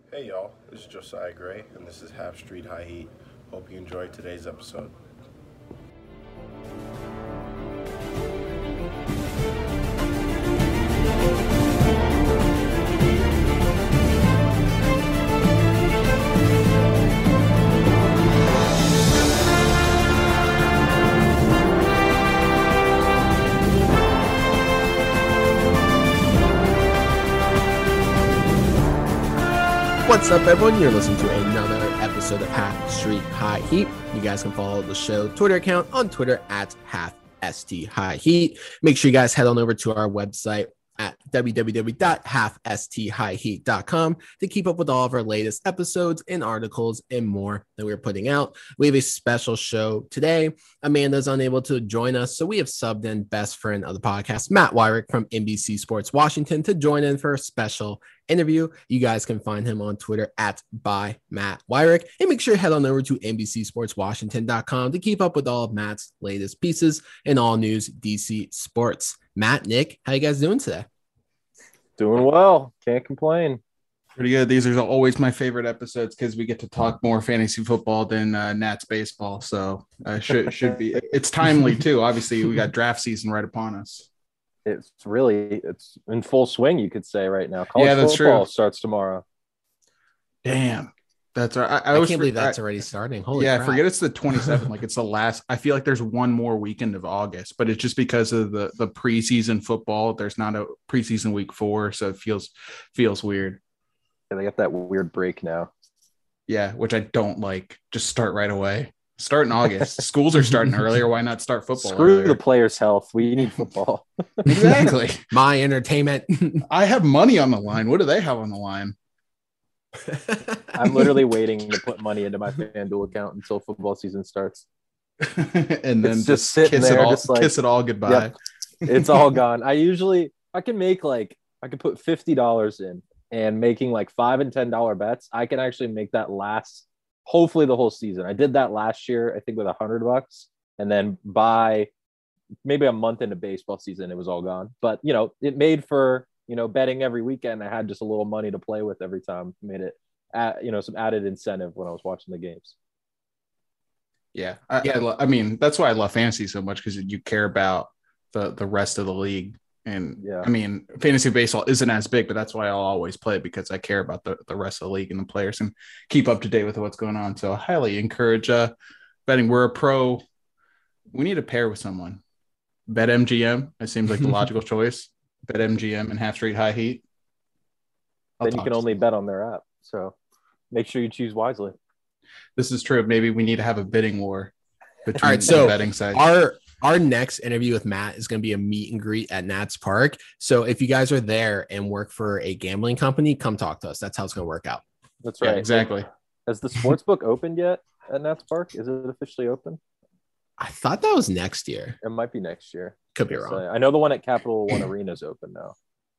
Hey y'all, this is Josiah Gray, and this is Half Street High Heat. Hope you enjoyed today's episode. What's up, everyone? You're listening to another episode of Half Street High Heat. You guys can follow the show Twitter account on Twitter at Half ST High Heat. Make sure you guys head on over to our website at www.halfsthighheat.com to keep up with all of our latest episodes and articles and more that we're putting out. We have a special show today. Amanda's unable to join us, so we have subbed in best friend of the podcast, Matt Wyrick from NBC Sports Washington, to join in for a special interview. You guys can find him on Twitter at by Matt Wyrick, and make sure you head on over to NBCSportsWashington.com to keep up with all of Matt's latest pieces and all news DC sports. Matt, Nick, how you guys doing today? Doing well. Can't complain. Pretty good. These are always my favorite episodes because we get to talk more fantasy football than Nats baseball. So should be. It's timely too. Obviously, we got draft season right upon us. It's in full swing, you could say, right now. College that's football true. starts tomorrow. Damn. That's right. I can't believe that's already starting. Holy crap. Forget it's the 27th. Like it's the last. I feel like there's one more weekend of August, but it's just because of the preseason football. There's not a preseason week 4, so it feels weird. Yeah, they got that weird break now. Yeah, which I don't like. Just start right away. Start in August. Schools are starting earlier. Why not start football? Screw earlier? the players' health. We need football. Exactly. My entertainment. I have money on the line. What do they have on the line? I'm literally waiting to put money into my FanDuel account until football season starts. And then it's just sitting kiss there, it all, just like, kiss it all goodbye. Yep, it's all gone. I can make I can put $50 in, and making like $5 and $10 bets, I can actually make that last hopefully the whole season. I did that last year, I think, with $100, and then by maybe a month into baseball season, it was all gone. But it made for betting every weekend. I had just a little money to play with every time. Made it some added incentive when I was watching the games. Yeah, I mean that's why I love fantasy so much, because you care about the rest of the league. And yeah, I mean, fantasy baseball isn't as big, but that's why I'll always play it, because I care about the rest of the league and the players and keep up to date with what's going on. So I highly encourage betting. We're a pro. We need to pair with someone. BetMGM. It seems like the logical choice. BetMGM and Half Street High Heat. Then you can only bet on their app. So make sure you choose wisely. This is true. Maybe we need to have a bidding war between the betting sites. Our next interview with Matt is going to be a meet and greet at Nats Park. So if you guys are there and work for a gambling company, come talk to us. That's how it's going to work out. That's right. Yeah, exactly. Has the sports book opened yet at Nats Park? Is it officially open? I thought that was next year. It might be next year. Could be wrong. I know the one at Capital One Arena is open now.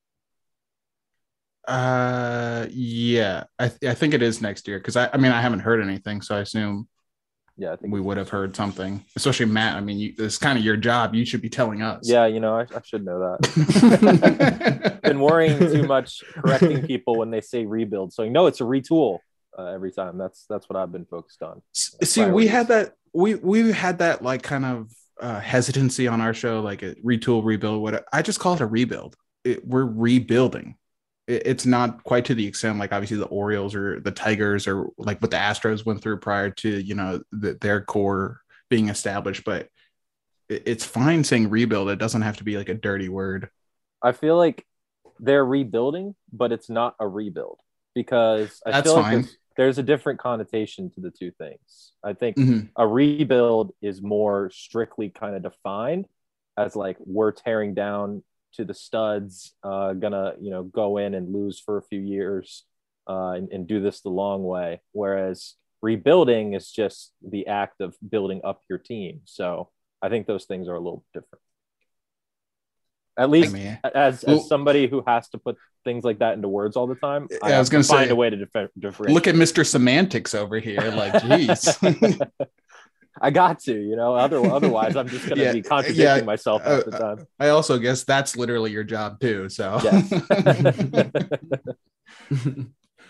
Yeah, I think it is next year, because I mean I haven't heard anything, so I assume I think we would have heard something. Especially Matt. I mean, it's kind of your job. You should be telling us. Yeah, I should know that. Been worrying too much correcting people when they say rebuild. So it's a retool every time. That's what I've been focused on. See, we had that. We had that like kind of hesitancy on our show, like a retool, rebuild. What I just call it a rebuild. We're rebuilding. It's not quite to the extent like obviously the Orioles or the Tigers or like what the Astros went through prior to their core being established, but it's fine saying rebuild. It doesn't have to be like a dirty word. I feel like they're rebuilding, but it's not a rebuild, because I feel like there's a different connotation to the two things. I think a rebuild is more strictly kind of defined as like we're tearing down to the studs, gonna go in and lose for a few years and do this the long way, whereas rebuilding is just the act of building up your team. So I think those things are a little different, at least as somebody who has to put things like that into words all the time. I was going to find a way to differentiate. Look at Mr. Semantics over here, like geez. I got to, otherwise I'm just going to be contradicting myself all the time. I also guess that's literally your job too. So yes.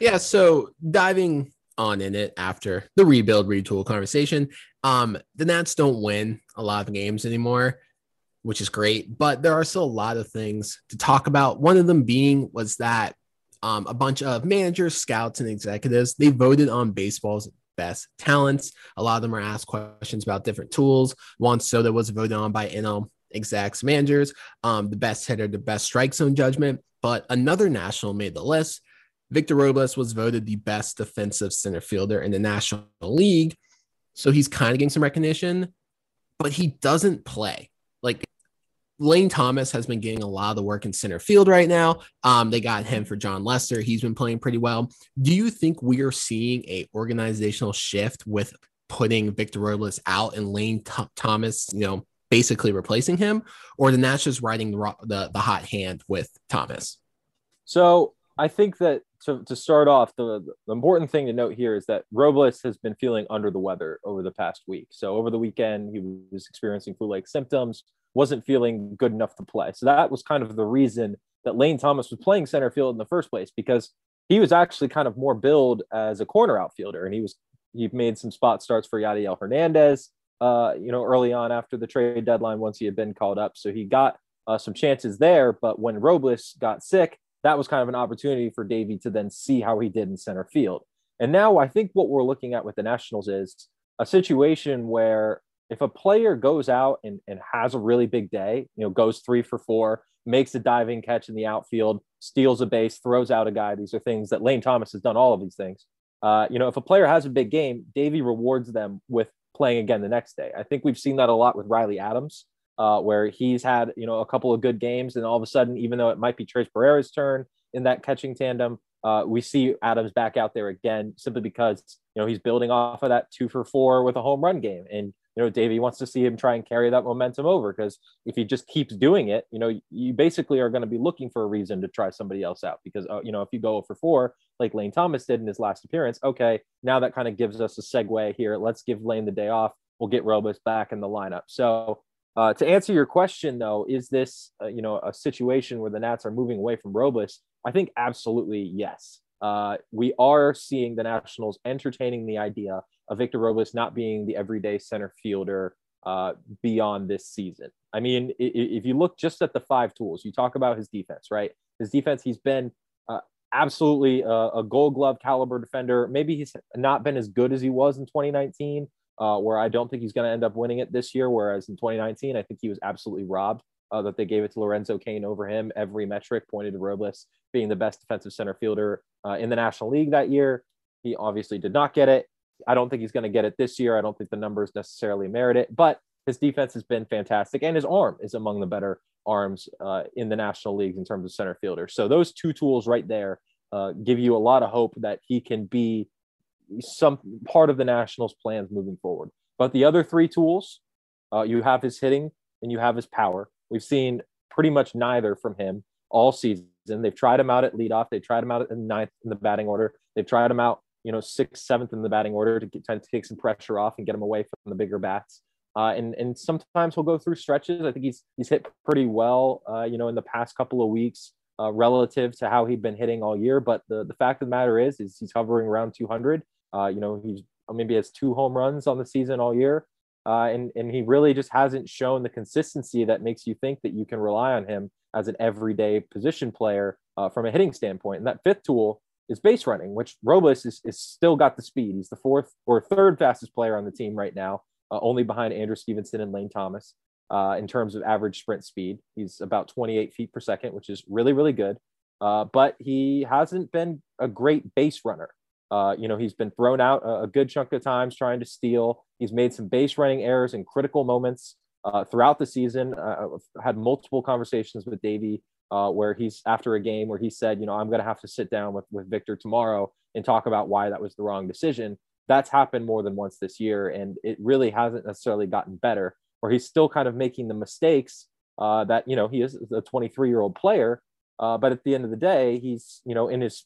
Yeah, so diving on in it after the rebuild retool conversation, the Nats don't win a lot of games anymore, which is great, but there are still a lot of things to talk about. One of them was that a bunch of managers, scouts, and executives, they voted on baseball's best talents. A lot of them are asked questions about different tools. Juan Soto was voted on by NL execs, managers, the best hitter, the best strike zone judgment, but another national made the list. Victor Robles was voted the best defensive center fielder in the National League. So he's kind of getting some recognition, but he doesn't play. Like Lane Thomas has been getting a lot of the work in center field right now. They got him for John Lester. He's been playing pretty well. Do you think we are seeing a organizational shift with putting Victor Robles out and Lane Thomas, basically replacing him, or the Nats just riding the hot hand with Thomas? So I think that to start off, the important thing to note here is that Robles has been feeling under the weather over the past week. So over the weekend, he was experiencing flu-like symptoms, wasn't feeling good enough to play. So that was kind of the reason that Lane Thomas was playing center field in the first place, because he was actually kind of more billed as a corner outfielder, and he made some spot starts for Yadiel Hernandez, early on after the trade deadline once he had been called up. So he got some chances there, but when Robles got sick, that was kind of an opportunity for Davey to then see how he did in center field. And now I think what we're looking at with the Nationals is a situation where if a player goes out and has a really big day, goes 3 for 4, makes a diving catch in the outfield, steals a base, throws out a guy. These are things that Lane Thomas has done, all of these things. If a player has a big game, Davey rewards them with playing again the next day. I think we've seen that a lot with Riley Adams. Where he's had, a couple of good games, and all of a sudden, even though it might be Tres Barrera's turn in that catching tandem, we see Adams back out there again, simply because, he's building off of that 2 for 4 with a home run game. And, Davey wants to see him try and carry that momentum over, because if he just keeps doing it, you basically are going to be looking for a reason to try somebody else out, because, if you go 0 for 4, like Lane Thomas did in his last appearance, okay, now that kind of gives us a segue here. Let's give Lane the day off. We'll get Robles back in the lineup. So, to answer your question, though, is this, a situation where the Nats are moving away from Robles? I think absolutely yes. We are seeing the Nationals entertaining the idea of Victor Robles not being the everyday center fielder beyond this season. I mean, if you look just at the 5 tools, you talk about his defense, right? His defense, he's been absolutely a Gold Glove caliber defender. Maybe he's not been as good as he was in 2019. Where I don't think he's going to end up winning it this year. Whereas in 2019, I think he was absolutely robbed that they gave it to Lorenzo Cain over him. Every metric pointed to Robles being the best defensive center fielder in the National League that year. He obviously did not get it. I don't think he's going to get it this year. I don't think the numbers necessarily merit it, but his defense has been fantastic, and his arm is among the better arms in the National League in terms of center fielder. So those 2 tools right there give you a lot of hope that he can be some part of the Nationals' plans moving forward. But the other 3 tools, you have his hitting and you have his power. We've seen pretty much neither from him all season. They've tried him out at leadoff. They tried him out in 9th in the batting order. They've tried him out, 6th, 7th in the batting order to take some pressure off and get him away from the bigger bats. And sometimes he'll go through stretches. I think he's hit pretty well, in the past couple of weeks relative to how he'd been hitting all year. But the fact of the matter is he's hovering around 200. He's maybe has 2 home runs on the season all year. And he really just hasn't shown the consistency that makes you think that you can rely on him as an everyday position player from a hitting standpoint. And that 5th tool is base running, which Robles is still got the speed. He's the 4th or 3rd fastest player on the team right now, only behind Andrew Stevenson and Lane Thomas in terms of average sprint speed. He's about 28 feet per second, which is really, really good. But he hasn't been a great base runner. He's been thrown out a good chunk of times trying to steal. He's made some base running errors in critical moments throughout the season. I've had multiple conversations with Davey where he's after a game where he said, I'm going to have to sit down with Victor tomorrow and talk about why that was the wrong decision. That's happened more than once this year, and it really hasn't necessarily gotten better, where he's still kind of making the mistakes that, he is a 23-year-old player. But at the end of the day, he's, in his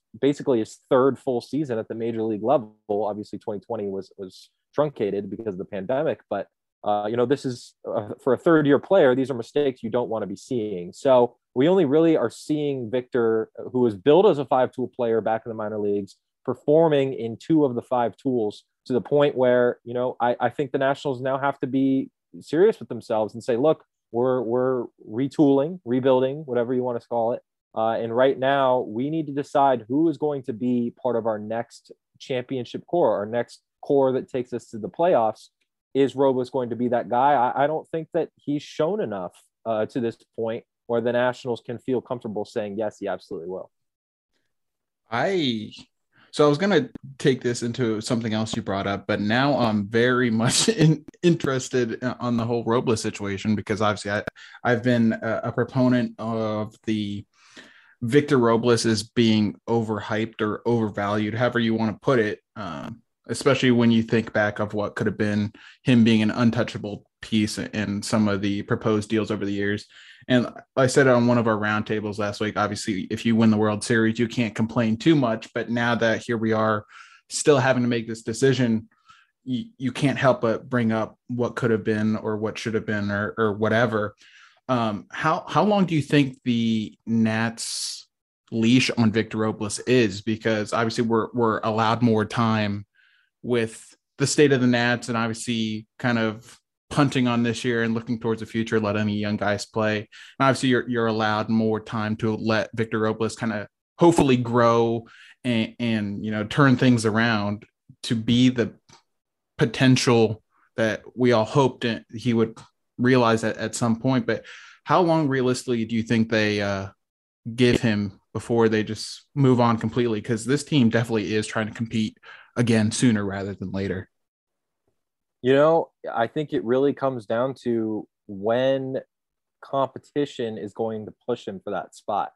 3rd full season at the major league level. Obviously 2020 was truncated because of the pandemic, but this is for a 3rd-year player. These are mistakes you don't want to be seeing. So we only really are seeing Victor, who was billed as a 5-tool player back in the minor leagues, performing in 2 of the 5 tools to the point where, I think the Nationals now have to be serious with themselves and say, look, we're retooling, rebuilding, whatever you want to call it. And right now we need to decide who is going to be part of our next championship core, our next core that takes us to the playoffs. Is Robles going to be that guy? I don't think that he's shown enough to this point where the Nationals can feel comfortable saying, yes, he absolutely will. So I was going to take this into something else you brought up, but now I'm very much interested on the whole Robles situation, because obviously I've been a proponent of the Victor Robles as being overhyped or overvalued, however you want to put it, especially when you think back of what could have been him being an untouchable piece in some of the proposed deals over the years. And I said it on one of our roundtables last week, obviously, if you win the World Series, you can't complain too much. But now that here we are still having to make this decision, you can't help but bring up what could have been or what should have been or whatever. How long do you think the Nats leash on Victor Robles is? Because obviously we're allowed more time with the state of the Nats, and obviously kind of punting on this year and looking towards the future, let any young guys play. And obviously you're allowed more time to let Victor Robles kind of hopefully grow and turn things around to be the potential that we all hoped he would realize at some point. But how long realistically do you think they give him before they just move on completely? Because this team definitely is trying to compete again sooner rather than later. I think it really comes down to when competition is going to push him for that spot.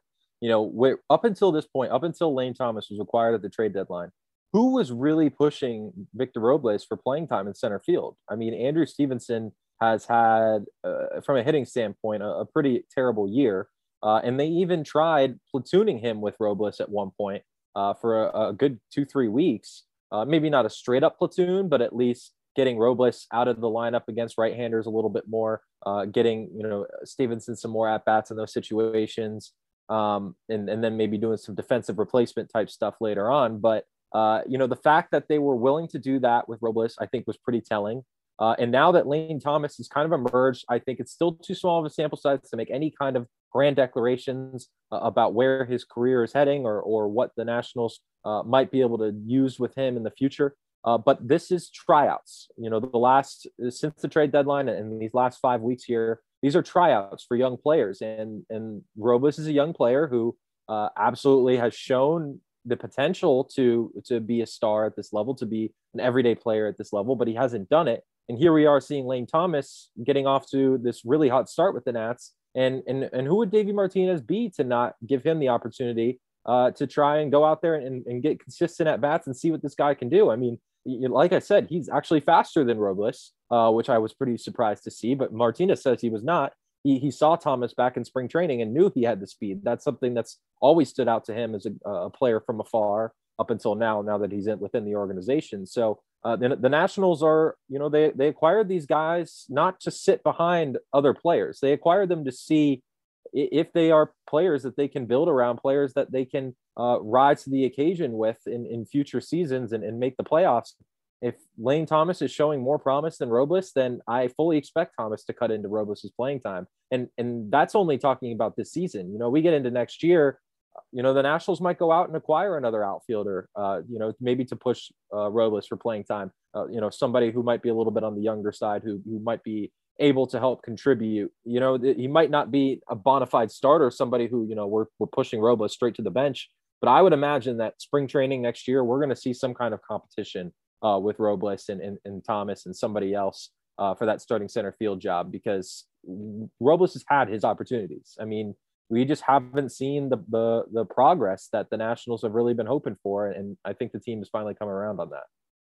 Up until this point, up until Lane Thomas was acquired at the trade deadline, who was really pushing Victor Robles for playing time in center field? I mean, Andrew Stevenson has had, from a hitting standpoint, a pretty terrible year. And they even tried platooning him with Robles at one point for a good 2-3 weeks. Maybe not a straight up platoon, but at least getting Robles out of the lineup against right-handers a little bit more, getting, Stevenson some more at-bats in those situations, and then maybe doing some defensive replacement type stuff later on. But, the fact that they were willing to do that with Robles, I think was pretty telling. And now that Lane Thomas has kind of emerged, I think it's still too small of a sample size to make any kind of grand declarations about where his career is heading or what the Nationals might be able to use with him in the future. But this is tryouts. Since the trade deadline and these last 5 weeks here, these are tryouts for young players. And Robles is a young player who absolutely has shown the potential to be a star at this level, to be an everyday player at this level, but he hasn't done it. And here we are seeing Lane Thomas getting off to this really hot start with the Nats. And who would Davey Martinez be to not give him the opportunity to try and go out there and get consistent at bats and see what this guy can do? I mean, like I said, he's actually faster than Robles, which I was pretty surprised to see. But Martinez says he was not. He saw Thomas back in spring training and knew he had the speed. That's something that's always stood out to him as a player from afar up until now that he's within the organization. So the Nationals are, they acquired these guys not to sit behind other players. They acquired them to see if they are players that they can build around, players that they can rise to the occasion with in future seasons and make the playoffs. If Lane Thomas is showing more promise than Robles, then I fully expect Thomas to cut into Robles' playing time. And that's only talking about this season. We get into next year, the Nationals might go out and acquire another outfielder, maybe to push Robles for playing time. Somebody who might be a little bit on the younger side, who might be able to help contribute. He might not be a bona fide starter, somebody who, we're pushing Robles straight to the bench. But I would imagine that spring training next year, we're going to see some kind of competition with Robles and Thomas and somebody else for that starting center field job, because Robles has had his opportunities. I mean, we just haven't seen the progress that the Nationals have really been hoping for. And I think the team is finally coming around on that.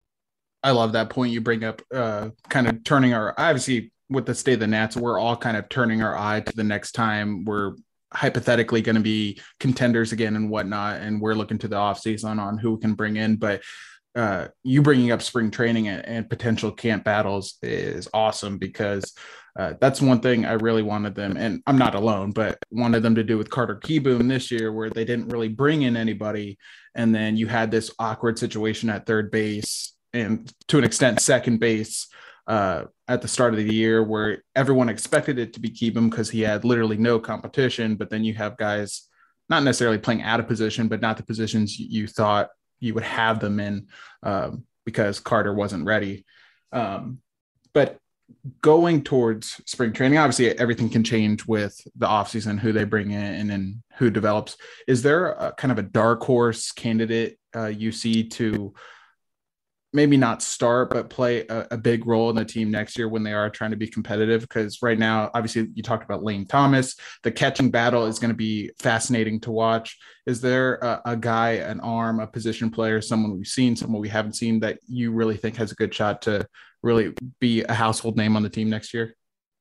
I love that point you bring up, kind of turning obviously with the state of the Nats, we're all kind of turning our eye to the next time we're hypothetically going to be contenders again and whatnot. And we're looking to the offseason on who we can bring in. But you bringing up spring training and potential camp battles is awesome, because that's one thing I really wanted them, and I'm not alone, but wanted them to do with Carter Kieboom this year, where they didn't really bring in anybody. And then you had this awkward situation at third base and to an extent second base at the start of the year, where everyone expected it to be Kieboom because he had literally no competition. But then you have guys not necessarily playing out of position, but not the positions you thought you would have them in, because Carter wasn't ready. But going towards spring training, obviously everything can change with the offseason, who they bring in and who develops. Is there a kind of a dark horse candidate you see to maybe not start, but play a big role in the team next year when they are trying to be competitive? Because right now, obviously, you talked about Lane Thomas. The catching battle is going to be fascinating to watch. Is there a guy, an arm, a position player, someone we've seen, someone we haven't seen, that you really think has a good shot to really be a household name on the team next year?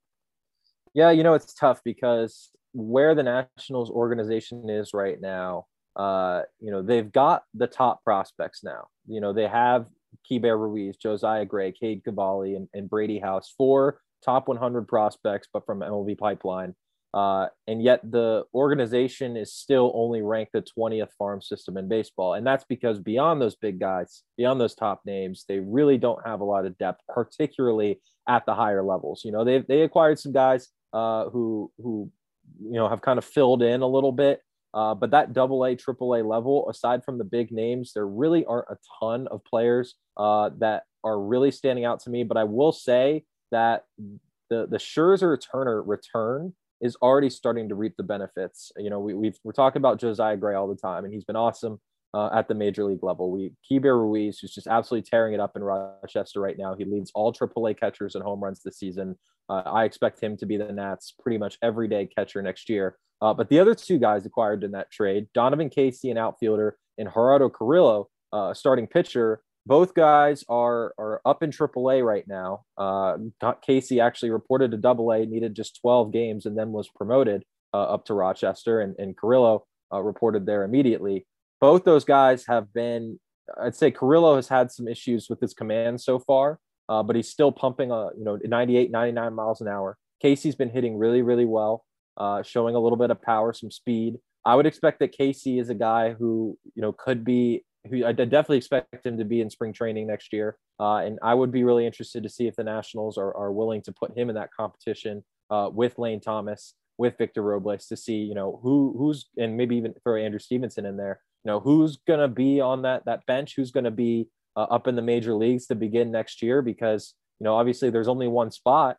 Yeah, it's tough because where the Nationals organization is right now, they've got the top prospects now. They have Keibert Ruiz, Josiah Gray, Cade Cavalli, and Brady House, 4 top 100 prospects, but from MLB pipeline. And yet the organization is still only ranked the 20th farm system in baseball. And that's because beyond those big guys, beyond those top names, they really don't have a lot of depth, particularly at the higher levels. They acquired some guys who have kind of filled in a little bit. But that AA, AAA level, aside from the big names, there really aren't a ton of players that are really standing out to me. But I will say that the Scherzer Turner return is already starting to reap the benefits. We're talking about Josiah Gray all the time, and he's been awesome at the major league level. Keibert Ruiz, who's just absolutely tearing it up in Rochester right now. He leads all AAA catchers in home runs this season. I expect him to be the Nats' pretty much everyday catcher next year. But the other 2 guys acquired in that trade, Donovan Casey, an outfielder, and Gerardo Carrillo, a starting pitcher, both guys are up in AAA right now. Casey actually reported to AA, needed just 12 games, and then was promoted up to Rochester, and Carrillo reported there immediately. Both those guys have been, I'd say Carrillo has had some issues with his command so far, but he's still pumping 98, 99 miles an hour. Casey's been hitting really, really well. Showing a little bit of power, some speed. I would expect that Casey is a guy who, could be, who I definitely expect him to be in spring training next year. And I would be really interested to see if the Nationals are willing to put him in that competition with Lane Thomas, with Victor Robles, to see, who's, and maybe even throw Andrew Stevenson in there, who's going to be on that bench, who's going to be up in the major leagues to begin next year, because, obviously there's only one spot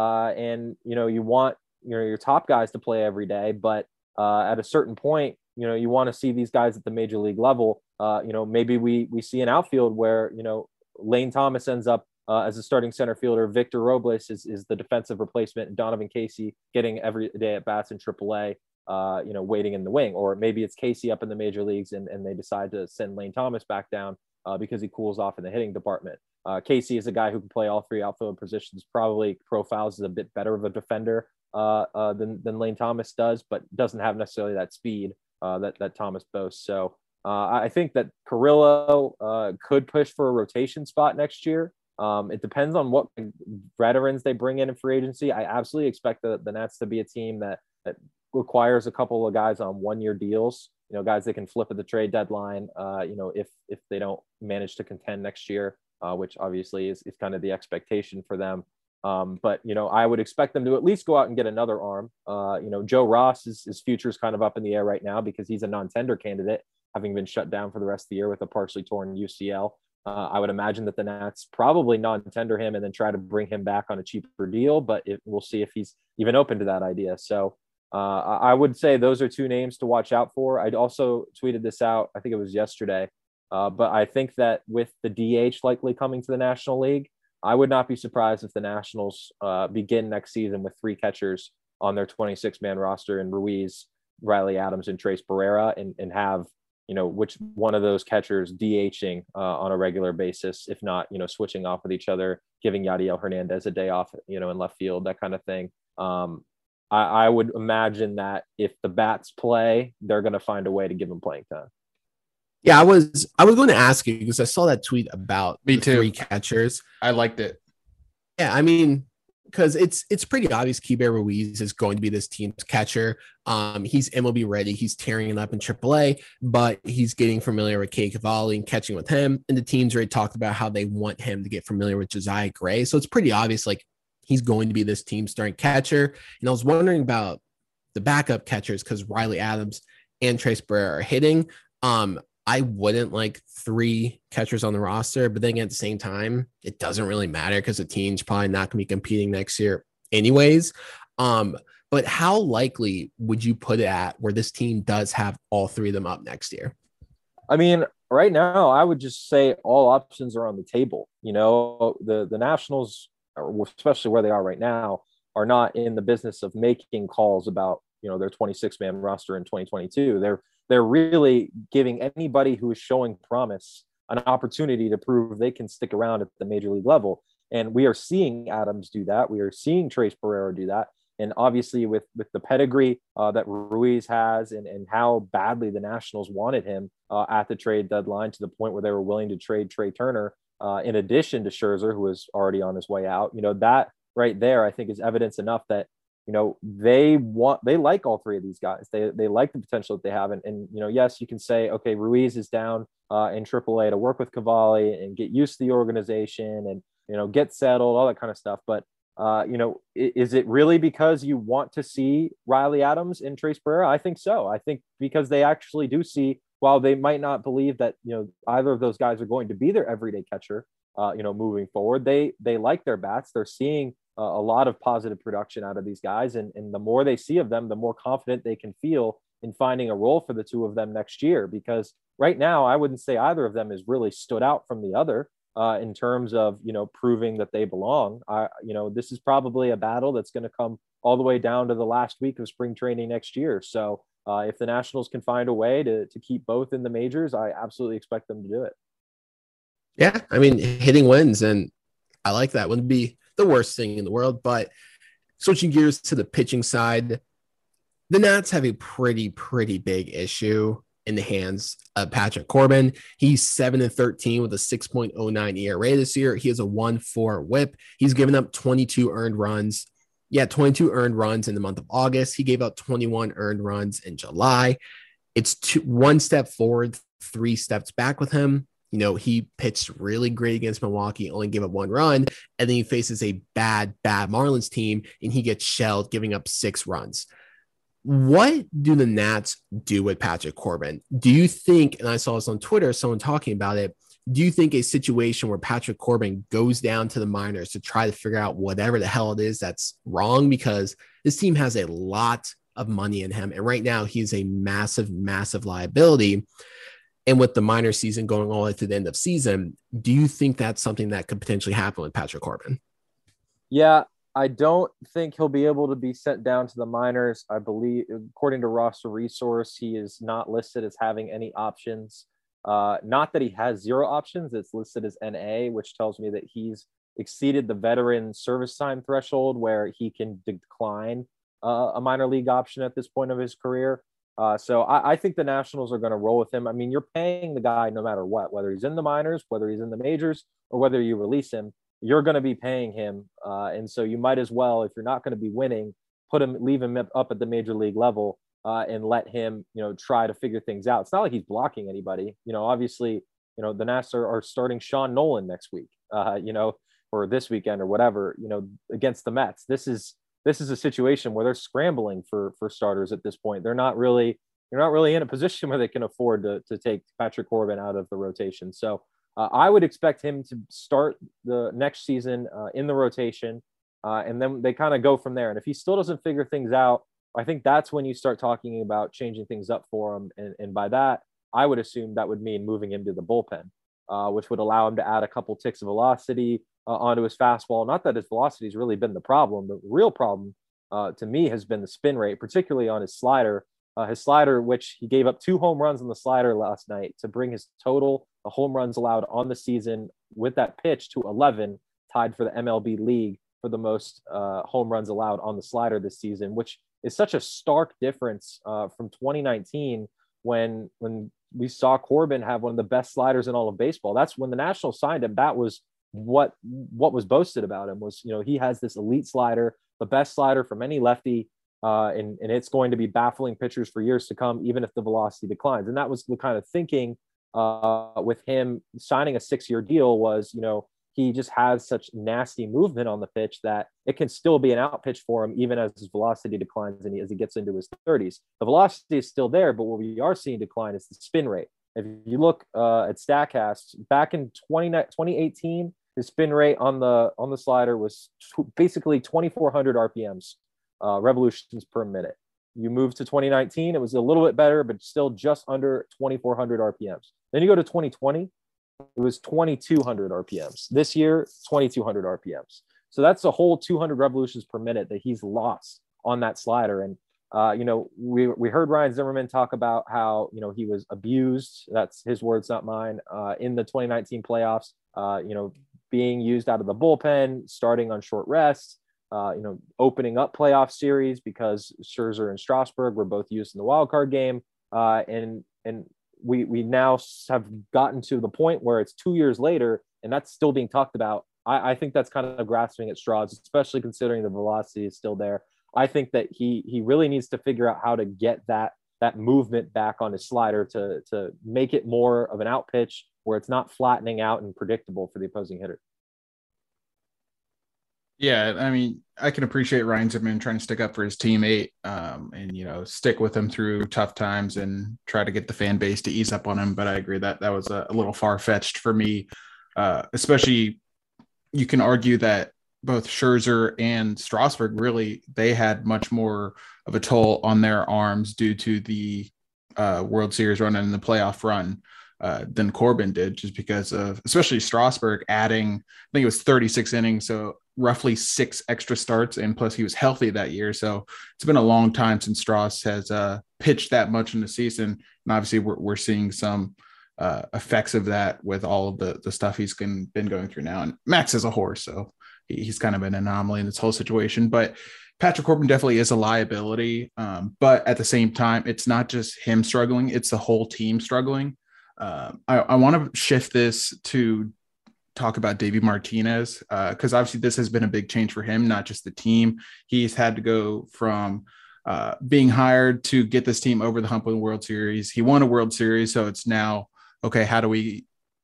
and, you want, your top guys to play every day, but at a certain point, you want to see these guys at the major league level. Maybe we see an outfield where Lane Thomas ends up as a starting center fielder, Victor Robles is the defensive replacement, and Donovan Casey getting every day at bats in AAA, waiting in the wing. Or maybe it's Casey up in the major leagues and they decide to send Lane Thomas back down because he cools off in the hitting department. Casey is a guy who can play all 3 outfield positions, probably profiles as a bit better of a defender than Lane Thomas does, but doesn't have necessarily that speed that Thomas boasts. So I think that Carrillo could push for a rotation spot next year. It depends on what veterans they bring in free agency. I absolutely expect the Nats to be a team that requires a couple of guys on 1-year deals, guys they can flip at the trade deadline, if they don't manage to contend next year, which obviously is kind of the expectation for them. But I would expect them to at least go out and get another arm. Joe Ross, his future is kind of up in the air right now because he's a non-tender candidate, having been shut down for the rest of the year with a partially torn UCL. I would imagine that the Nats probably non-tender him and then try to bring him back on a cheaper deal, but we'll see if he's even open to that idea. So I would say those are 2 names to watch out for. I'd also tweeted this out, I think it was yesterday, but I think that with the DH likely coming to the National League, I would not be surprised if the Nationals begin next season with 3 catchers on their 26-man roster, and Ruiz, Riley Adams, and Trace Barrera, and have, which one of those catchers DHing on a regular basis, if not, switching off with each other, giving Yadiel Hernandez a day off, in left field, that kind of thing. I would imagine that if the bats play, they're going to find a way to give them playing time. Yeah, I was going to ask you because I saw that tweet about the 3 catchers. I liked it. Yeah, I mean, because it's pretty obvious Keibert Ruiz is going to be this team's catcher. He's MLB ready. He's tearing it up in AAA, but he's getting familiar with Cade Cavalli and catching with him. And the team's already talked about how they want him to get familiar with Josiah Gray. So it's pretty obvious, like, he's going to be this team's starting catcher. And I was wondering about the backup catchers because Riley Adams and Trace Barrera are hitting. I wouldn't like 3 catchers on the roster, but then at the same time, it doesn't really matter because the team's probably not going to be competing next year anyways. But how likely would you put it at where this team does have all 3 of them up next year? I mean, right now, I would just say all options are on the table. You know, the Nationals, especially where they are right now, are not in the business of making calls about, you know, their 26-man roster in 2022. They're really giving anybody who is showing promise an opportunity to prove they can stick around at the major league level. And we are seeing Adams do that. We are seeing Trace Barrera do that. And obviously with the pedigree that Ruiz has and how badly the Nationals wanted him at the trade deadline to the point where they were willing to trade Trey Turner in addition to Scherzer, who was already on his way out, you know, that right there, I think is evidence enough that, you know, they like all 3 of these guys. They like the potential that they have. And you know, yes, you can say, okay, Ruiz is down in AAA to work with Cavalli and get used to the organization and, you know, get settled, all that kind of stuff. But, you know, is it really because you want to see Riley Adams and Trace Barrera? I think so. I think because they actually do see, while they might not believe that, you know, either of those guys are going to be their everyday catcher, you know, moving forward, they like their bats. They're seeing a lot of positive production out of these guys. And the more they see of them, the more confident they can feel in finding a role for the 2 of them next year. Because right now, I wouldn't say either of them has really stood out from the other in terms of, you know, proving that they belong. You know, this is probably a battle that's going to come all the way down to the last week of spring training next year. So if the Nationals can find a way to keep both in the majors, I absolutely expect them to do it. Yeah, I mean, hitting wins, and I like that. Wouldn't be the worst thing in the world. But switching gears to the pitching side, the Nats have a pretty big issue in the hands of Patrick Corbin. He's 7-13 with a 6.09 ERA this year. He has a 1.4 WHIP. He's given up 22 earned runs. Yeah, 22 earned runs in the month of August. He gave up 21 earned runs in July. It's 1 step forward, 3 steps back with him. You know, he pitched really great against Milwaukee, only gave up 1 run, and then he faces a bad Marlins team, and he gets shelled, giving up 6 runs. What do the Nats do with Patrick Corbin? Do you think, and I saw this on Twitter, someone talking about it, do you think a situation where Patrick Corbin goes down to the minors to try to figure out whatever the hell it is that's wrong? Because this team has a lot of money in him, and right now he's a massive liability. And with the minor season going all the way to the end of season, do you think that's something that could potentially happen with Patrick Corbin? Yeah, I don't think he'll be able to be sent down to the minors. I believe, according to Roster Resource, he is not listed as having any options. Not that he has 0 options. It's listed as NA, which tells me that he's exceeded the veteran service time threshold where he can decline a minor league option at this point of his career. So I think the Nationals are going to roll with him. I mean, you're paying the guy no matter what, whether he's in the minors, whether he's in the majors, or whether you release him, you're going to be paying him. And so you might as well, if you're not going to be winning, leave him up at the major league level and let him, you know, try to figure things out. It's not like he's blocking anybody. You know, obviously, you know, the Nats are starting Sean Nolan next week, you know, or this weekend or whatever, you know, against the Mets. This is a situation where they're scrambling for starters at this point. They're not really in a position where they can afford to take Patrick Corbin out of the rotation. So I would expect him to start the next season in the rotation, and then they kind of go from there. And if he still doesn't figure things out, I think that's when you start talking about changing things up for him. And by that, I would assume that would mean moving him to the bullpen, which would allow him to add a couple ticks of velocity onto his fastball. Not that his velocity has really been the problem. The real problem to me has been the spin rate, particularly on his slider. Which he gave up 2 home runs on the slider last night to bring his total home runs allowed on the season with that pitch to 11, tied for the MLB league for the most home runs allowed on the slider this season, which is such a stark difference from 2019 when we saw Corbin have one of the best sliders in all of baseball. That's when the Nationals signed him. That was what was boasted about him was, he has this elite slider, the best slider from any lefty. And it's going to be baffling pitchers for years to come, even if the velocity declines. And that was the kind of thinking with him signing a 6-year deal was, he just has such nasty movement on the pitch that it can still be an out pitch for him, even as his velocity declines and as he gets into his 30s. The velocity is still there, but what we are seeing decline is the spin rate. If you look at StatCast, back in 2018, the spin rate on the slider was basically 2,400 RPMs, revolutions per minute. You move to 2019, it was a little bit better, but still just under 2,400 RPMs. Then you go to 2020, it was 2,200 RPMs. This year, 2,200 RPMs. So that's a whole 200 revolutions per minute that he's lost on that slider. And, we heard Ryan Zimmerman talk about how, he was abused. That's his words, not mine, in the 2019 playoffs, being used out of the bullpen, starting on short rest, opening up playoff series because Scherzer and Strasburg were both used in the wild card game. And we now have gotten to the point where it's 2 years later and that's still being talked about. I think that's kind of grasping at straws, especially considering the velocity is still there. I think that he really needs to figure out how to get that movement back on his slider to make it more of an out pitch where it's not flattening out and predictable for the opposing hitter. Yeah, I mean, I can appreciate Ryan Zimmerman trying to stick up for his teammate, and stick with him through tough times and try to get the fan base to ease up on him. But I agree that was a little far-fetched for me, especially you can argue that both Scherzer and Strasburg really they had much more of a toll on their arms due to the World Series run and the playoff run than Corbin did, just because of especially Strasburg adding, I think it was 36 innings, so roughly 6 extra starts, and plus he was healthy that year. So it's been a long time since Strauss has pitched that much in the season, and obviously we're seeing some effects of that with all of the stuff he's been going through now. And Max is a horse, so he's kind of an anomaly in this whole situation. But Patrick Corbin definitely is a liability, but at the same time, it's not just him struggling; it's the whole team struggling. I want to shift this to talk about Davey Martinez because obviously this has been a big change for him, not just the team. He's had to go from being hired to get this team over the hump with the World Series. He won a World Series, so it's now, okay, how do we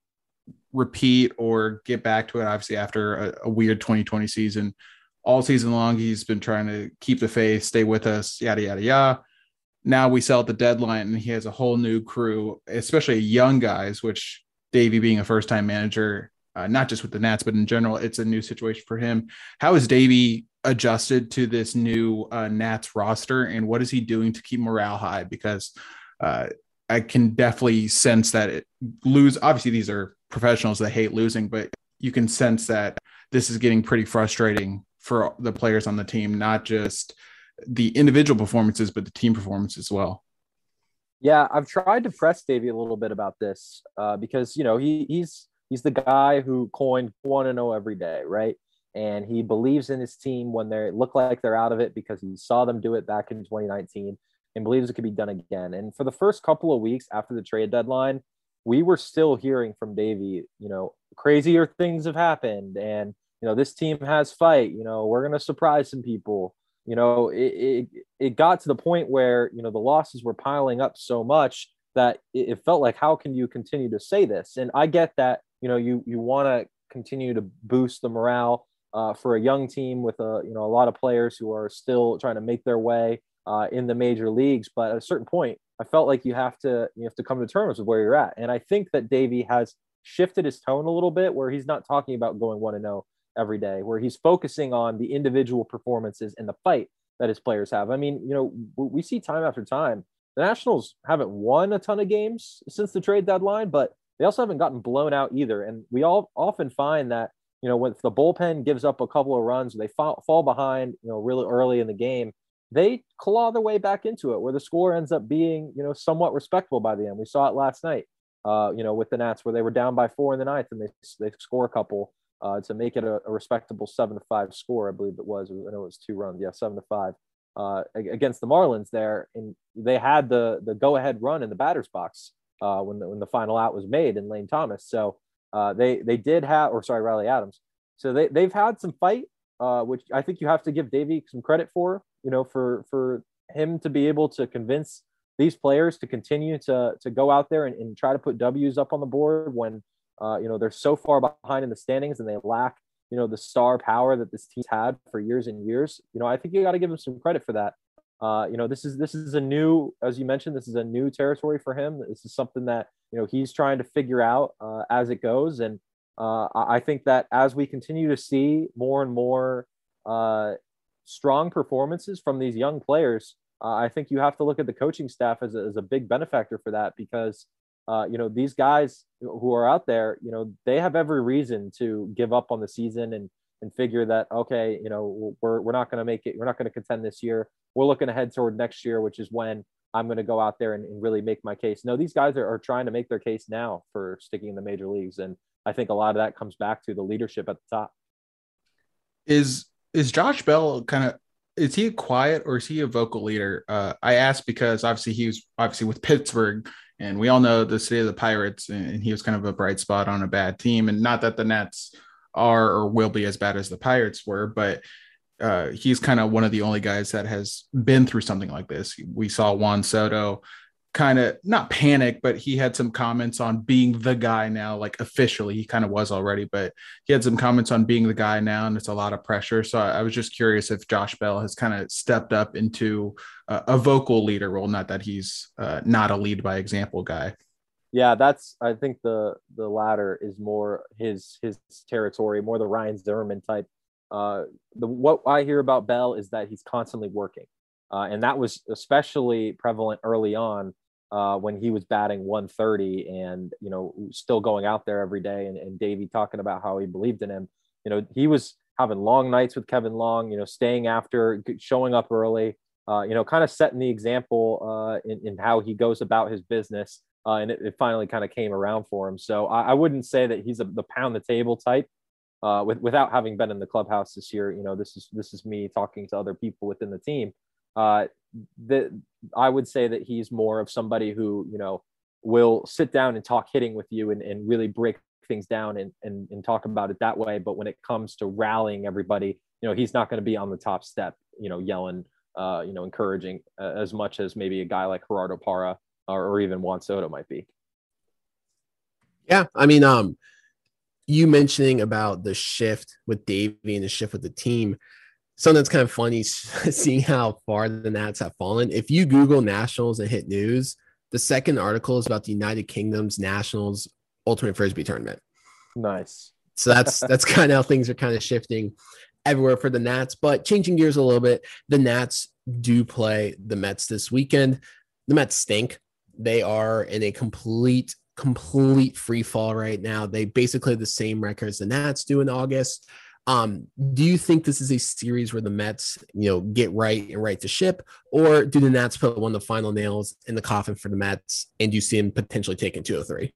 repeat or get back to it? Obviously, after a weird 2020 season, all season long, he's been trying to keep the faith, stay with us, yada, yada, yada. Now we sell at the deadline and he has a whole new crew, especially young guys, which Davey being a first-time manager, not just with the Nats, but in general, it's a new situation for him. How has Davey adjusted to this new Nats roster, and what is he doing to keep morale high? Because I can definitely sense that obviously these are professionals that hate losing, but you can sense that this is getting pretty frustrating for the players on the team, not just the individual performances, but the team performance as well. Yeah, I've tried to press Davey a little bit about this because, he's the guy who coined 1-0 every day, right? And he believes in his team when they look like they're out of it because he saw them do it back in 2019 and believes it could be done again. And for the first couple of weeks after the trade deadline, we were still hearing from Davey, crazier things have happened and, this team has fight, we're going to surprise some people. It got to the point where, the losses were piling up so much that it felt like, how can you continue to say this? And I get that, you want to continue to boost the morale for a young team with a lot of players who are still trying to make their way in the major leagues. But at a certain point, I felt like you have to come to terms with where you're at. And I think that Davey has shifted his tone a little bit where he's not talking about going 1-0 every day, where he's focusing on the individual performances and the fight that his players have. I mean, we see time after time, the Nationals haven't won a ton of games since the trade deadline, but they also haven't gotten blown out either. And we all often find that, when the bullpen gives up a couple of runs, they fall behind, really early in the game, they claw their way back into it where the score ends up being, somewhat respectable by the end. We saw it last night, with the Nats where they were down by 4 in the ninth and they score a couple to make it a respectable 7-5 score. I believe it was. I know it was 2 runs. Yeah, 7-5 against the Marlins there. And they had the go-ahead run in the batter's box when the final out was made in Lane Thomas. So they did have, or sorry, Riley Adams. So they've had some fight, which I think you have to give Davey some credit for, for him to be able to convince these players to continue to go out there and try to put W's up on the board when, they're so far behind in the standings and they lack, the star power that this team's had for years and years. I think you got to give him some credit for that. This is a new, as you mentioned, this is a new territory for him. This is something that, he's trying to figure out as it goes. And I think that as we continue to see more and more strong performances from these young players, I think you have to look at the coaching staff as a big benefactor for that, because these guys who are out there, they have every reason to give up on the season and figure that, okay, we're not going to make it. We're not going to contend this year. We're looking ahead toward next year, which is when I'm going to go out there and really make my case. No, these guys are trying to make their case now for sticking in the major leagues. And I think a lot of that comes back to the leadership at the top. Is Josh Bell is he a quiet or is he a vocal leader? I asked because obviously he was with Pittsburgh, and we all know the city of the Pirates, and he was kind of a bright spot on a bad team. And not that the Nets are or will be as bad as the Pirates were, but he's kind of one of the only guys that has been through something like this. We saw Juan Soto kind of not panic, but he had some comments on being the guy now, like officially he kind of was already, but he had some comments on being the guy now, and it's a lot of pressure. So I was just curious if Josh Bell has kind of stepped up into a vocal leader role, not that he's not a lead by example guy. Yeah, I think the latter is more his territory, more the Ryan Zimmerman type. What I hear about Bell is that he's constantly working. And that was especially prevalent early on when he was batting 130 and, still going out there every day. And Davey talking about how he believed in him. He was having long nights with Kevin Long, staying after, showing up early, kind of setting the example in how he goes about his business. And it finally kind of came around for him. So I wouldn't say that he's the pound the table type. Without having been in the clubhouse this year, this is me talking to other people within the team. I would say that he's more of somebody who, will sit down and talk hitting with you and really break things down and talk about it that way. But when it comes to rallying everybody, he's not going to be on the top step, yelling, encouraging as much as maybe a guy like Gerardo Parra or even Juan Soto might be. Yeah. I mean, you mentioning about the shift with Davey and the shift with the team, something that's kind of funny seeing how far the Nats have fallen. If you Google Nationals and hit news, the second article is about the United Kingdom's Nationals Ultimate Frisbee Tournament. Nice. So that's kind of how things are kind of shifting everywhere for the Nats. But changing gears a little bit, the Nats do play the Mets this weekend. The Mets stink. They are in a complete free fall right now. They basically have the same record as the Nats do in August. Do you think this is a series where the Mets, get right and right to ship, or do the Nats put one of the final nails in the coffin for the Mets and do you see them potentially taking 203?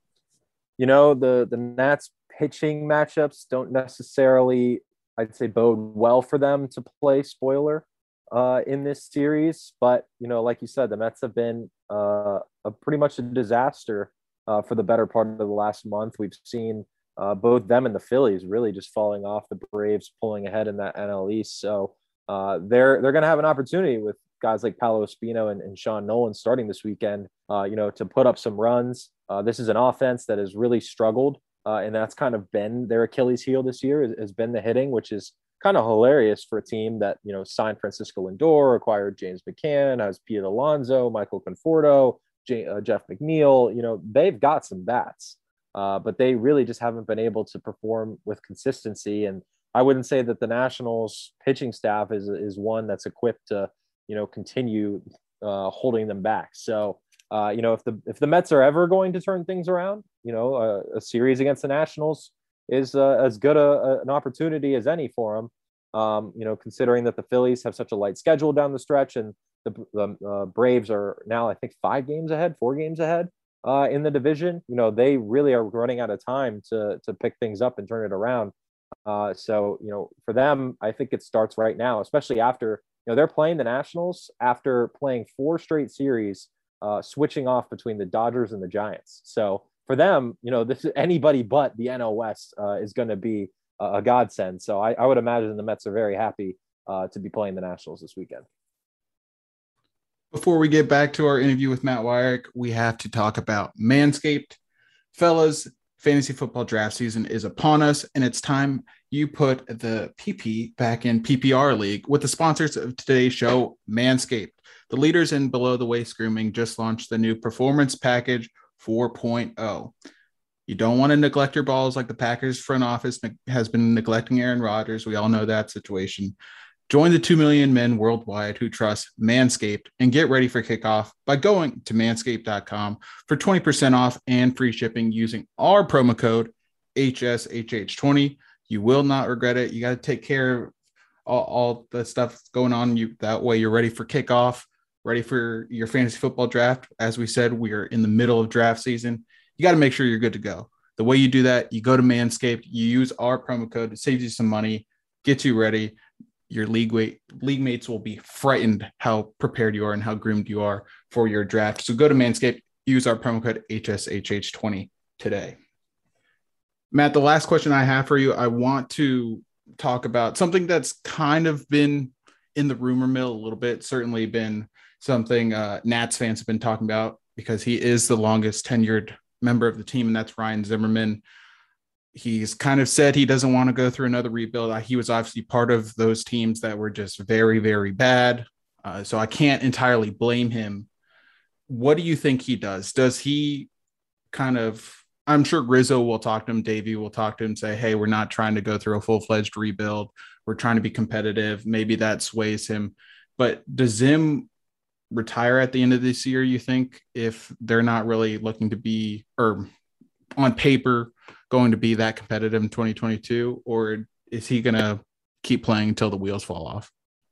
The Nats pitching matchups don't necessarily, I'd say, bode well for them to play spoiler in this series. But, like you said, the Mets have been pretty much a disaster for the better part of the last month. We've seen both them and the Phillies really just falling off, the Braves pulling ahead in that NL East. So they're going to have an opportunity with guys like Paolo Espino and Sean Nolan starting this weekend, to put up some runs. This is an offense that has really struggled, and that's kind of been their Achilles heel this year, has been the hitting, which is kind of hilarious for a team that, signed Francisco Lindor, acquired James McCann, has Pete Alonso, Michael Conforto, Jeff McNeil. They've got some bats. But they really just haven't been able to perform with consistency. And I wouldn't say that the Nationals pitching staff is one that's equipped to, continue holding them back. So, if the Mets are ever going to turn things around, a series against the Nationals is as good an opportunity as any for them. Considering that the Phillies have such a light schedule down the stretch, and the Braves are now, I think, 4 games ahead in the division. They really are running out of time to pick things up and turn it around. So, for them, I think it starts right now, especially after, they're playing the Nationals after playing 4 straight series switching off between the Dodgers and the Giants. So for them, this is anybody but the NL West is going to be a godsend. So I would imagine the Mets are very happy to be playing the Nationals this weekend. Before we get back to our interview with Matt Wyrick, we have to talk about Manscaped. Fellas, fantasy football draft season is upon us, and it's time you put the PP back in PPR League with the sponsors of today's show, Manscaped. The leaders in below-the-waist grooming just launched the new Performance Package 4.0. You don't want to neglect your balls like the Packers front office has been neglecting Aaron Rodgers. We all know that situation. Join the 2 million men worldwide who trust Manscaped and get ready for kickoff by going to manscaped.com for 20% off and free shipping using our promo code HSHH20. You will not regret it. You got to take care of all the stuff going on. That way you're ready for kickoff, ready for your fantasy football draft. As we said, we are in the middle of draft season. You got to make sure you're good to go. The way you do that, you go to Manscaped, you use our promo code. It saves you some money, gets you ready. Your league mates will be frightened how prepared you are and how groomed you are for your draft. So go to Manscaped, use our promo code HSHH20 today. Matt, the last question I have for you, I want to talk about something that's kind of been in the rumor mill a little bit, certainly been something Nats fans have been talking about because he is the longest tenured member of the team, and that's Ryan Zimmerman. He's kind of said he doesn't want to go through another rebuild. He was obviously part of those teams that were just very, very bad. So I can't entirely blame him. What do you think he does? Does he kind of, I'm sure Rizzo will talk to him, Davey will talk to him and say, hey, we're not trying to go through a full-fledged rebuild. We're trying to be competitive. Maybe that sways him. But does Zim retire at the end of this year, you think, if they're not really looking to be, or on paper, going to be that competitive in 2022, or is he going to keep playing until the wheels fall off?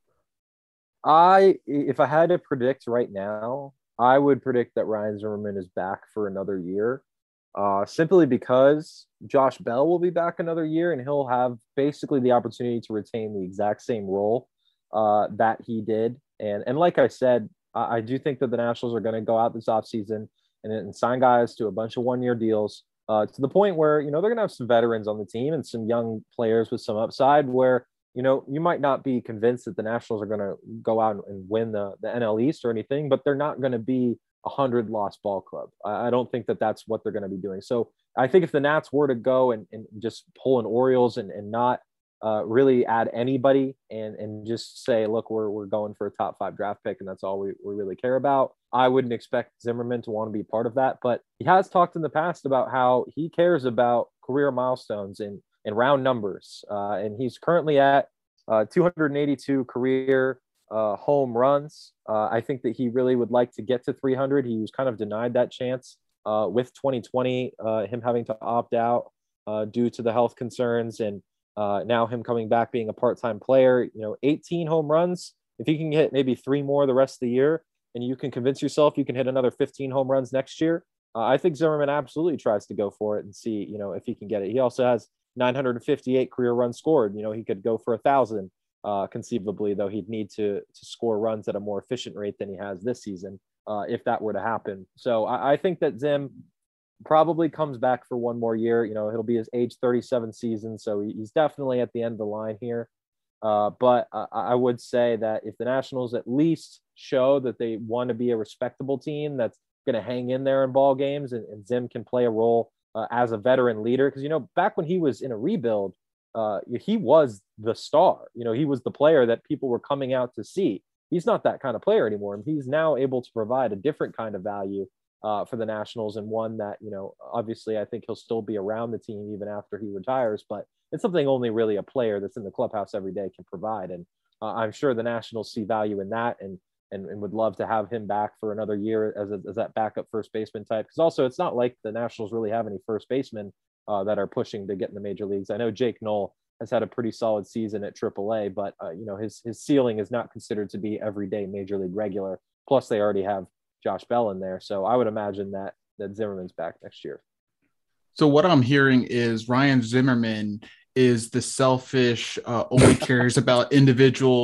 If I had to predict right now, I would predict that Ryan Zimmerman is back for another year, simply because Josh Bell will be back another year and he'll have basically the opportunity to retain the exact same role that he did. And like I said, I do think that the Nationals are going to go out this offseason and sign guys to a bunch of one-year deals. To the point where, they're going to have some veterans on the team and some young players with some upside where, you might not be convinced that the Nationals are going to go out and win the NL East or anything, but they're not going to be 100 lost ball club. I don't think that that's what they're going to be doing. So I think if the Nats were to go and just pull an Orioles and not really add anybody and just say, look, we're going for a top 5 draft pick and that's all we really care about, I wouldn't expect Zimmerman to want to be part of that. But he has talked in the past about how he cares about career milestones and round numbers. And he's currently at 282 career home runs. I think that he really would like to get to 300. He was kind of denied that chance with 2020, him having to opt out due to the health concerns, and now him coming back being a part-time player. 18 home runs. If he can hit maybe 3 more the rest of the year, and you can convince yourself you can hit another 15 home runs next year, I think Zimmerman absolutely tries to go for it and see, if he can get it. He also has 958 career runs scored. He could go for 1,000 conceivably, though he'd need to score runs at a more efficient rate than he has this season if that were to happen. So I think that Zim probably comes back for one more year. It'll be his age 37 season, so he's definitely at the end of the line here. But I would say that if the Nationals at least show that they want to be a respectable team that's going to hang in there in ball games, and Zim can play a role as a veteran leader, because back when he was in a rebuild, he was the star. He was the player that people were coming out to see. He's not that kind of player anymore, and he's now able to provide a different kind of value for the Nationals, and one that obviously I think he'll still be around the team even after he retires, but it's something only really a player that's in the clubhouse every day can provide. And I'm sure the Nationals see value in that and would love to have him back for another year as that backup first baseman type. Because also it's not like the Nationals really have any first basemen that are pushing to get in the major leagues. I know Jake Knoll has had a pretty solid season at AAA, but his ceiling is not considered to be everyday major league regular. Plus they already have Josh Bell in there. So I would imagine that Zimmerman's back next year. So what I'm hearing is Ryan Zimmerman is the selfish, only cares about individual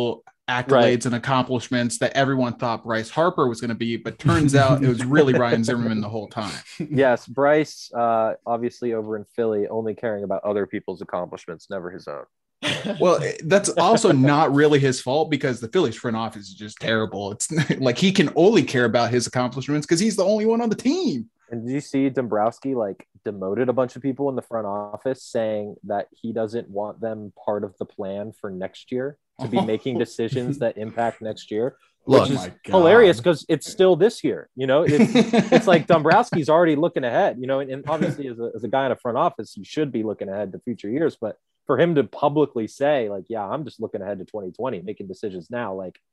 accolades and accomplishments that everyone thought Bryce Harper was going to be, but turns out it was really Ryan Zimmerman the whole time. Yes, Bryce, obviously over in Philly, only caring about other people's accomplishments, never his own. Well, that's also not really his fault because the Phillies front office is just terrible. It's like he can only care about his accomplishments because he's the only one on the team. And did you see Dombrowski demoted a bunch of people in the front office saying that he doesn't want them part of the plan for next year to be making decisions that impact next year, which is hilarious because it's still this year. It's like Dombrowski's already looking ahead, and obviously as a guy in a front office, you should be looking ahead to future years. But for him to publicly say I'm just looking ahead to 2020, making decisions now,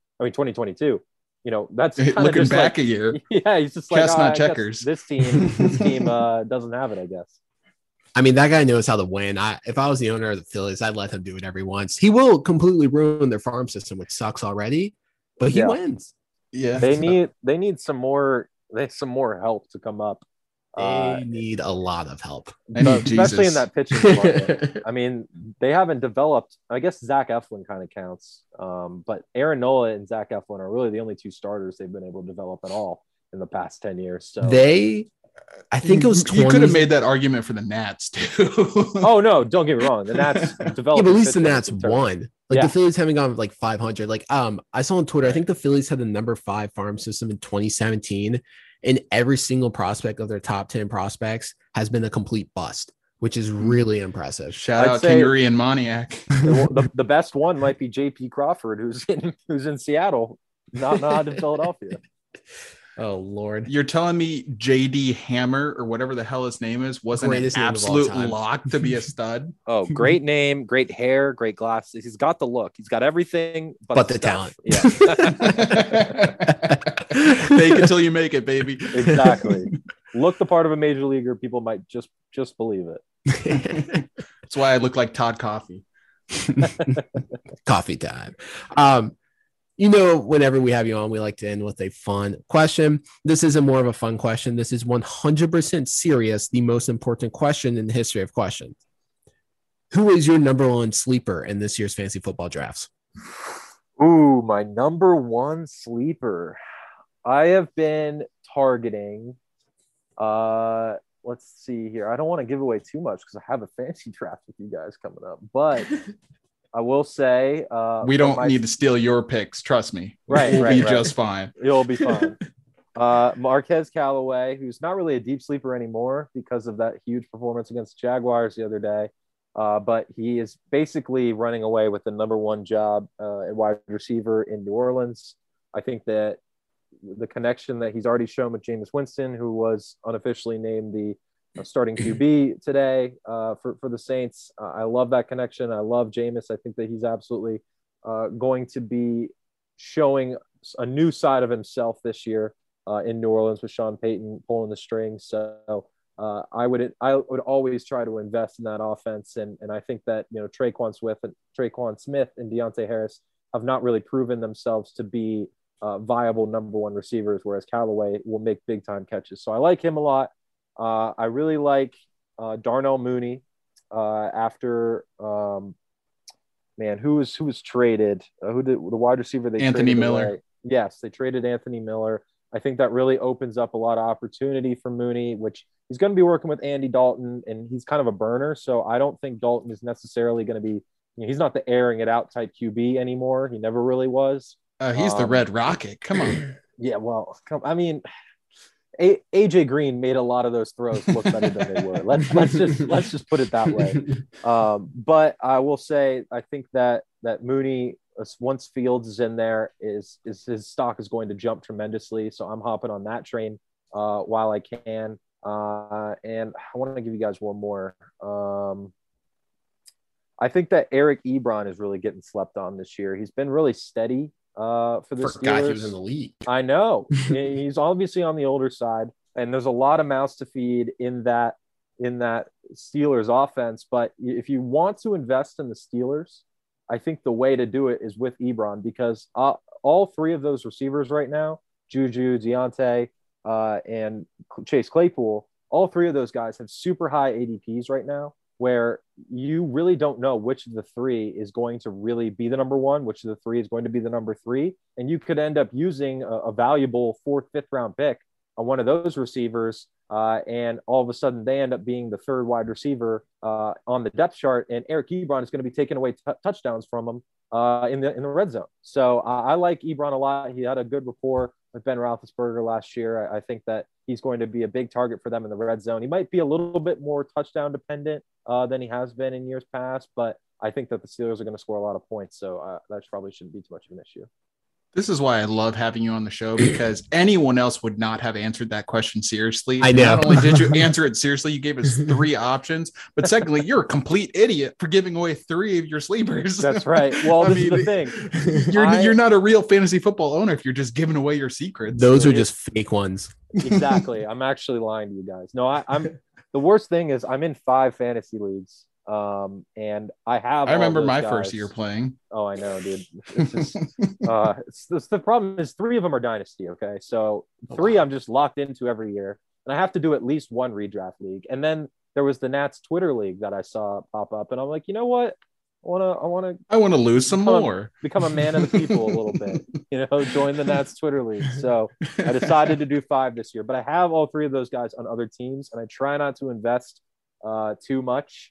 2022. That's kind looking just back a year. Yeah, he's just not checkers. This team doesn't have it, I guess. I mean, that guy knows how to win. If I was the owner of the Phillies, I'd let him do it every once. He will completely ruin their farm system, which sucks already, but he wins. Yeah, they need some more. They have some more help to come up. They need a lot of help, especially in that pitching department. I mean, they haven't developed. I guess Zach Eflin kind of counts, but Aaron Nola and Zach Eflin are really the only two starters they've been able to develop at all in the past 10 years. So I think it was 20. You could have made that argument for the Nats too. Oh no, don't get me wrong. The Nats developed. But at least the Nats won. The Phillies haven't gone 500. I saw on Twitter, I think the Phillies had the number 5 farm system in 2017. And every single prospect of their top 10 prospects has been a complete bust, which is really impressive. Shout out Kingery and Moniak. The best one might be JP Crawford, who's in Seattle, not in Philadelphia. Oh Lord! You're telling me JD Hammer or whatever the hell his name is wasn't an absolute lock to be a stud? Oh, great name, great hair, great glasses. He's got the look. He's got everything but the talent. Yeah. Fake it till you make it, baby. Exactly. Look the part of a major leaguer. People might just believe it. That's why I look like Todd Coffey. Coffee time. Whenever we have you on, we like to end with a fun question. This isn't more of a fun question. This is 100% serious, the most important question in the history of questions. Who is your number 1 sleeper in this year's fantasy football drafts? Ooh, my number 1 sleeper. I have been targeting, let's see here. I don't want to give away too much because I have a fantasy draft with you guys coming up, but I will say we don't need to steal your picks. Trust me. We'll be just fine. You'll be fine. Marquez Callaway, who's not really a deep sleeper anymore because of that huge performance against the Jaguars the other day. But he is basically running away with the number 1 job at wide receiver in New Orleans. I think that the connection that he's already shown with Jameis Winston, who was unofficially named the starting QB today for the Saints. I love that connection. I love Jameis. I think that he's absolutely going to be showing a new side of himself this year in New Orleans with Sean Payton pulling the strings. So I would always try to invest in that offense. And I think that, Traquan Smith and Deontay Harris have not really proven themselves to be viable number 1 receivers, whereas Callaway will make big time catches. So I like him a lot. I really like Darnell Mooney after who was traded? The wide receiver they Anthony traded Miller. Away. Yes, they traded Anthony Miller. I think that really opens up a lot of opportunity for Mooney, which he's going to be working with Andy Dalton, and he's kind of a burner. So I don't think Dalton is necessarily going to be. He's not the airing it out type QB anymore. He never really was. He's the Red Rocket. Come on. Yeah, well, AJ Green made a lot of those throws look better than they were. Let's just put it that way. But I will say, I think that Mooney, once Fields is in there, is his stock is going to jump tremendously. So I'm hopping on that train while I can. And I want to give you guys one more. I think that Eric Ebron is really getting slept on this year. He's been really steady for the Steelers. Forgot he was in the league. I know. He's obviously on the older side, and there's a lot of mouths to feed in that Steelers offense. But if you want to invest in the Steelers, I think the way to do it is with Ebron, because all 3 of those receivers right now, Juju, Deontay, and Chase Claypool, all 3 of those guys have super high ADPs right now. where you really don't know which of the three is going to really be the number one, which of the three is going to be the number three. And you could end up using a valuable 4th, 5th round pick on one of those receivers. And all of a sudden they end up being the 3rd wide receiver on the depth chart. And Eric Ebron is going to be taking away touchdowns from him in the red zone. So I like Ebron a lot. He had a good rapport with Ben Roethlisberger last year. I think that he's going to be a big target for them in the red zone. He might be a little bit more touchdown dependent than he has been in years past, but I think that the Steelers are going to score a lot of points. So that probably shouldn't be too much of an issue. This is why I love having you on the show, because anyone else would not have answered that question seriously. I know. Not only did you answer it seriously, you gave us 3 options, but secondly, you're a complete idiot for giving away 3 of your sleepers. That's right. Well, this is the thing. You're not a real fantasy football owner if you're just giving away your secrets. Those are just fake ones. Exactly. I'm actually lying to you guys. No, I'm the worst thing is I'm in 5 fantasy leagues. And I remember my first year playing. Oh, I know, dude. It's just, the problem is 3 of them are dynasty. Okay. So 3 I'm just locked into every year, and I have to do at least 1 redraft league. And then there was the Nats Twitter league that I saw pop up, and I'm like, you know what? I want to lose some more, become a man of the people a little bit, join the Nats Twitter league. So I decided to do 5 this year, but I have all 3 of those guys on other teams, and I try not to invest too much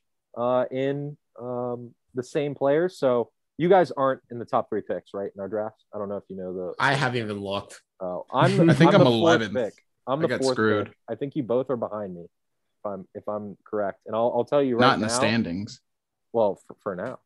in the same players. So you guys aren't in the top 3 picks, right, in our draft? I don't know if you know I haven't even looked. Oh, I think I'm 11th pick. I'm the 4th screwed. Pick. I think you both are behind me, if I'm correct. And I'll tell you right now. Not in the standings. Well, for now.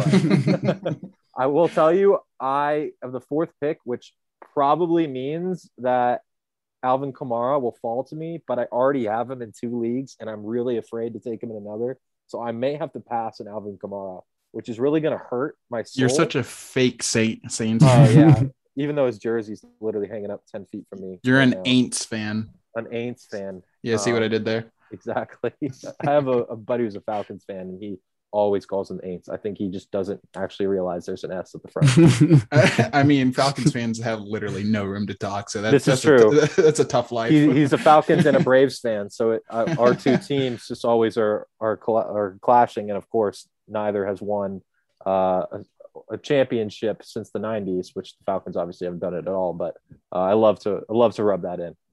But I will tell you, I have the 4th pick, which probably means that Alvin Kamara will fall to me, but I already have him in 2 leagues, and I'm really afraid to take him in another. So I may have to pass an Alvin Kamara, which is really going to hurt my soul. You're such a fake saint. Oh, yeah. Even though his jersey's literally hanging up 10 feet from me. You're an Aints fan. An Aints fan. Yeah, see what I did there? Exactly. I have a buddy who's a Falcons fan, and he always calls them Aints. I think he just doesn't actually realize there's an S at the front. I mean, Falcons fans have literally no room to talk, so that's true. That's a tough life. He's a Falcons and a Braves fan, so our 2 teams just always are clashing, and of course, neither has won a championship since the 90s, which the Falcons obviously haven't done it at all. But I love to rub that in.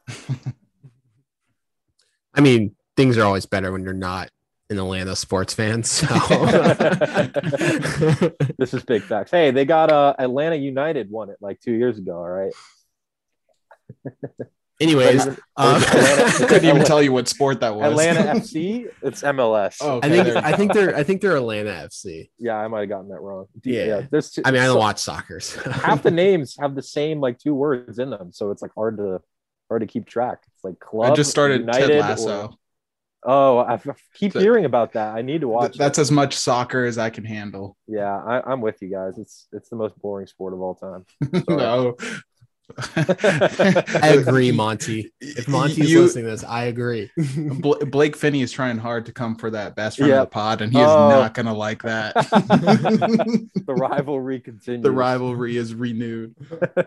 I mean, things are always better when you're not an Atlanta sports fan. So this is big facts. Hey, they got Atlanta United won it like 2 years ago. All right. Anyways, I couldn't even tell you what sport that was. Atlanta FC. It's MLS. Oh, okay. I think they're Atlanta FC. Yeah, I might have gotten that wrong. Yeah. I don't watch soccer. So. Half the names have the same 2 words in them, so it's hard to keep track. It's like club. I just started United, Ted Lasso. I keep hearing about that. I need to watch. That's as much soccer as I can handle. Yeah, I'm with you guys. It's the most boring sport of all time. No. I agree, Monty. If Monty's listening to this, I agree. Blake Finney is trying hard to come for that best friend of the pod, and he is not going to like that. The rivalry continues. The rivalry is renewed.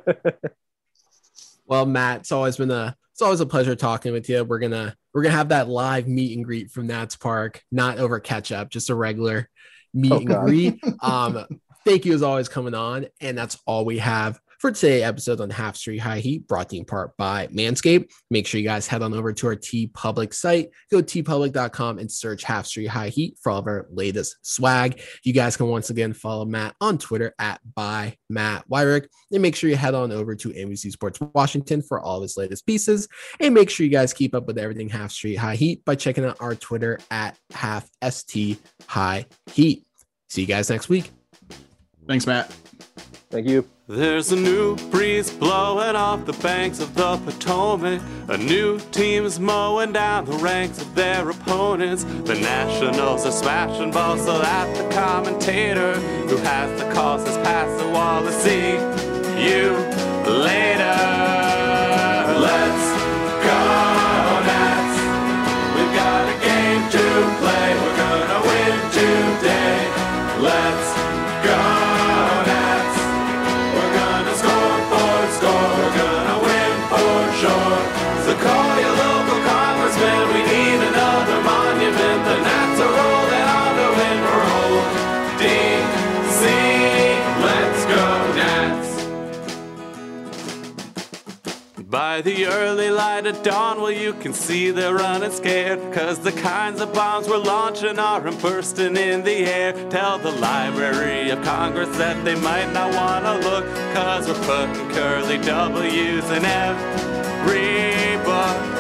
Well, Matt, it's always a pleasure talking with you. We're gonna have that live meet and greet from Nats Park, not over ketchup, just a regular meet and greet. Thank you as always coming on, and that's all we have for today's episode on Half Street High Heat, brought to you in part by Manscaped. Make sure you guys head on over to our TeePublic site. Go to tpublic.com and search Half Street High Heat for all of our latest swag. You guys can once again follow Matt on Twitter at @ByMattWyrick. And make sure you head on over to NBC Sports Washington for all of his latest pieces. And make sure you guys keep up with everything Half Street High Heat by checking out our Twitter at @HalfST_High_Heat. See you guys next week. Thanks, Matt. Thank you. There's a new breeze blowing off the banks of the Potomac. A new team's mowing down the ranks of their opponents. The Nationals are smashing balls so that the commentator who has the calls has passed the wall to see you later. Let's go, Nats. We've got a game to play. We're gonna win today. Let's go. So call your local congressman, we need another monument, the Nats are rolling. By the early light of dawn, well, you can see they're running scared, 'cause the kinds of bombs we're launching are bursting in the air. Tell the Library of Congress that they might not want to look, 'cause we're putting curly W's in every book.